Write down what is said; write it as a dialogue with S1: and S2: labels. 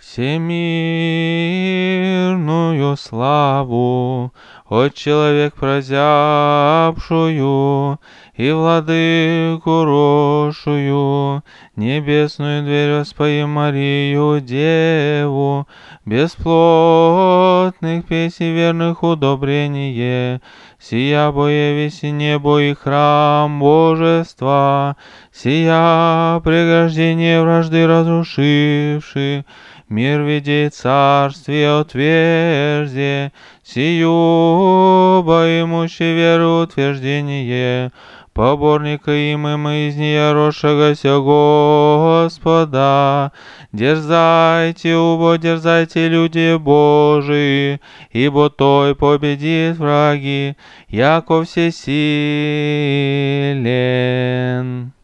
S1: всемирную славу от человек прозябшую и владыку рошую, небесную дверь воспои Марию Деву, бесплотных песен верных удобрение, сия боевиси небо и храм божества, сия преграждение вражды разрушивши, мир видей царствие отверзе, сию боимущий веру утверждение, поборника им из нея рошегося Господа. Дерзайте, дерзайте, люди Божии, ибо той победит враги, яко всесилен.